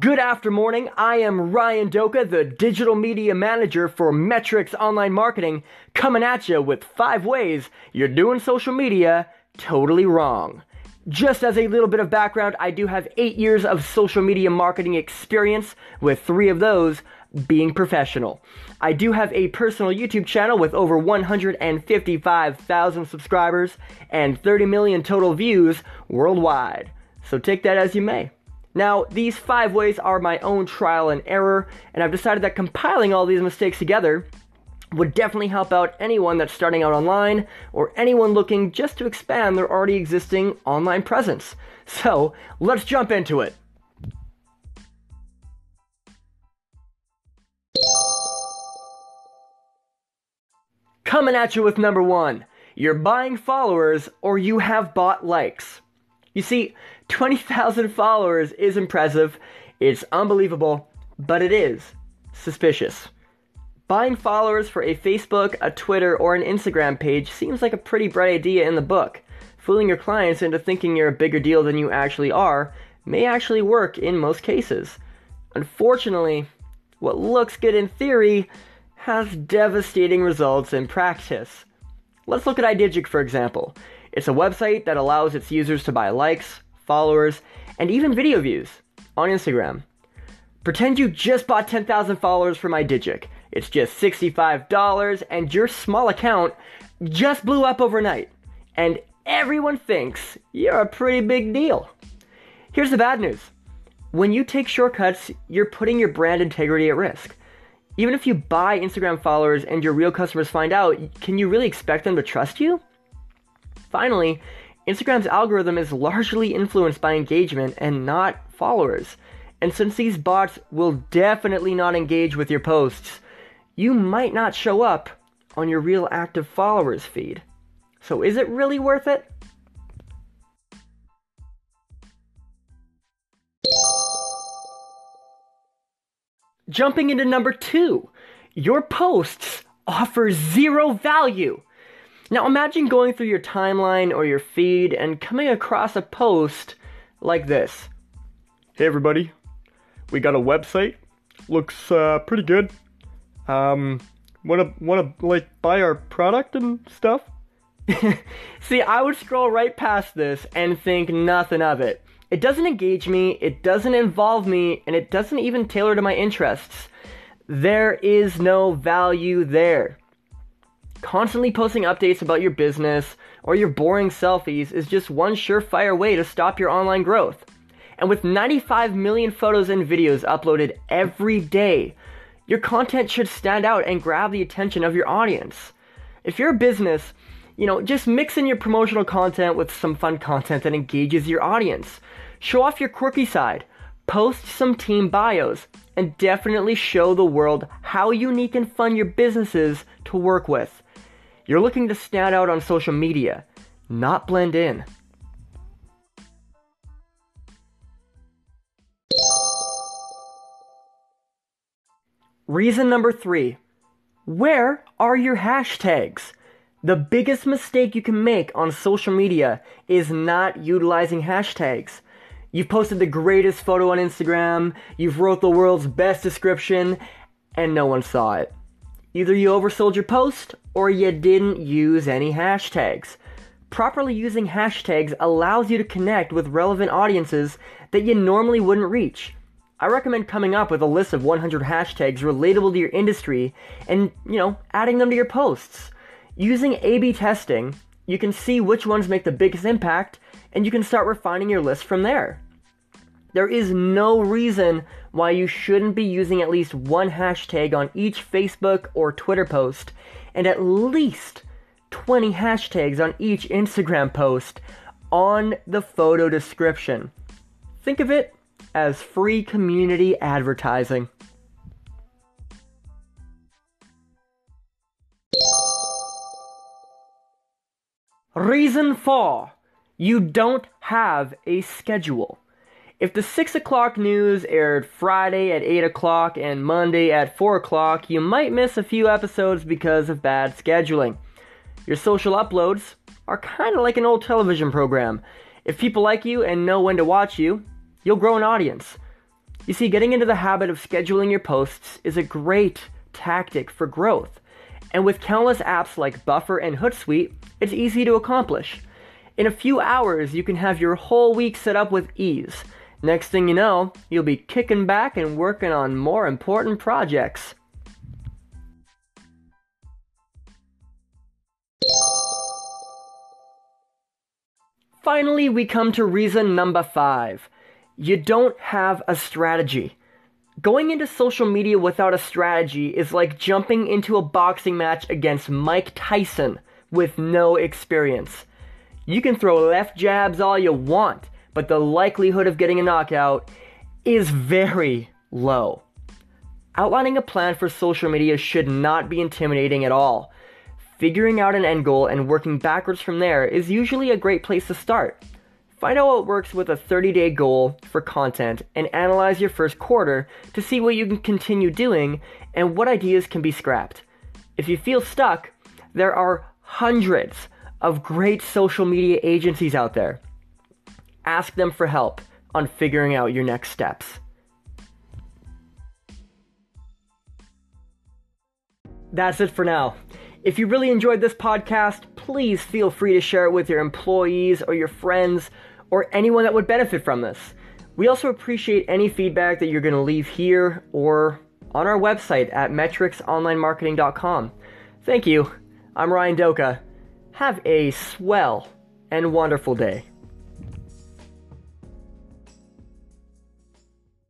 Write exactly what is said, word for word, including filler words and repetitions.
Good after morning, I am Ryan Doka, the Digital Media Manager for Metrics Online Marketing, coming at you with five ways you're doing social media totally wrong. Just as a little bit of background, I do have eight years of social media marketing experience, with three of those being professional. I do have a personal YouTube channel with over one hundred fifty-five thousand subscribers and thirty million total views worldwide. So take that as you may. Now, these five ways are my own trial and error, and I've decided that compiling all these mistakes together would definitely help out anyone that's starting out online, or anyone looking just to expand their already existing online presence. So, let's jump into it. Coming at you with number one, you're buying followers or you have bought likes. You see, twenty thousand followers is impressive, it's unbelievable, but it is suspicious. Buying followers for a Facebook, a Twitter, or an Instagram page seems like a pretty bright idea in the book. Fooling your clients into thinking you're a bigger deal than you actually are may actually work in most cases. Unfortunately, what looks good in theory has devastating results in practice. Let's look at iDigic, for example. It's a website that allows its users to buy likes, followers, and even video views on Instagram. Pretend you just bought ten thousand followers from iDigic. It's just sixty-five dollars, and your small account just blew up overnight. And everyone thinks you're a pretty big deal. Here's the bad news. When you take shortcuts, you're putting your brand integrity at risk. Even if you buy Instagram followers and your real customers find out, can you really expect them to trust you? Finally, Instagram's algorithm is largely influenced by engagement and not followers. And since these bots will definitely not engage with your posts, you might not show up on your real active followers feed. So is it really worth it? Jumping into number two, your posts offer zero value. Now imagine going through your timeline or your feed and coming across a post like this. Hey everybody, we got a website, looks uh, pretty good. Um, wanna wanna like buy our product and stuff? See, I would scroll right past this and think nothing of it. It doesn't engage me, it doesn't involve me, and it doesn't even tailor to my interests. There is no value there. Constantly posting updates about your business or your boring selfies is just one surefire way to stop your online growth. And with ninety-five million photos and videos uploaded every day, your content should stand out and grab the attention of your audience. If you're a business, you know, just mix in your promotional content with some fun content that engages your audience. Show off your quirky side, post some team bios, and definitely show the world how unique and fun your business is to work with. You're looking to stand out on social media, not blend in. Reason number three, where are your hashtags? The biggest mistake you can make on social media is not utilizing hashtags. You've posted the greatest photo on Instagram, you've wrote the world's best description, and no one saw it. Either you oversold your post, or you didn't use any hashtags. Properly using hashtags allows you to connect with relevant audiences that you normally wouldn't reach. I recommend coming up with a list of one hundred hashtags relatable to your industry and, you know, adding them to your posts. Using A B testing, you can see which ones make the biggest impact, and you can start refining your list from there. There is no reason why you shouldn't be using at least one hashtag on each Facebook or Twitter post, and at least twenty hashtags on each Instagram post on the photo description. Think of it as free community advertising. Reason four, you don't have a schedule. If the six o'clock news aired Friday at eight o'clock and Monday at four o'clock, you might miss a few episodes because of bad scheduling. Your social uploads are kind of like an old television program. If people like you and know when to watch you, you'll grow an audience. You see, getting into the habit of scheduling your posts is a great tactic for growth. And with countless apps like Buffer and Hootsuite, it's easy to accomplish. In a few hours, you can have your whole week set up with ease. Next thing you know, you'll be kicking back and working on more important projects. Finally, we come to reason number five. You don't have a strategy. Going into social media without a strategy is like jumping into a boxing match against Mike Tyson with no experience. You can throw left jabs all you want, but the likelihood of getting a knockout is very low. Outlining a plan for social media should not be intimidating at all. Figuring out an end goal and working backwards from there is usually a great place to start. Find out what works with a thirty-day goal for content and analyze your first quarter to see what you can continue doing and what ideas can be scrapped. If you feel stuck, there are hundreds of great social media agencies out there. Ask them for help on figuring out your next steps. That's it for now. If you really enjoyed this podcast, please feel free to share it with your employees or your friends or anyone that would benefit from this. We also appreciate any feedback that you're going to leave here or on our website at metrics online marketing dot com. Thank you. I'm Ryan Doka. Have a swell and wonderful day.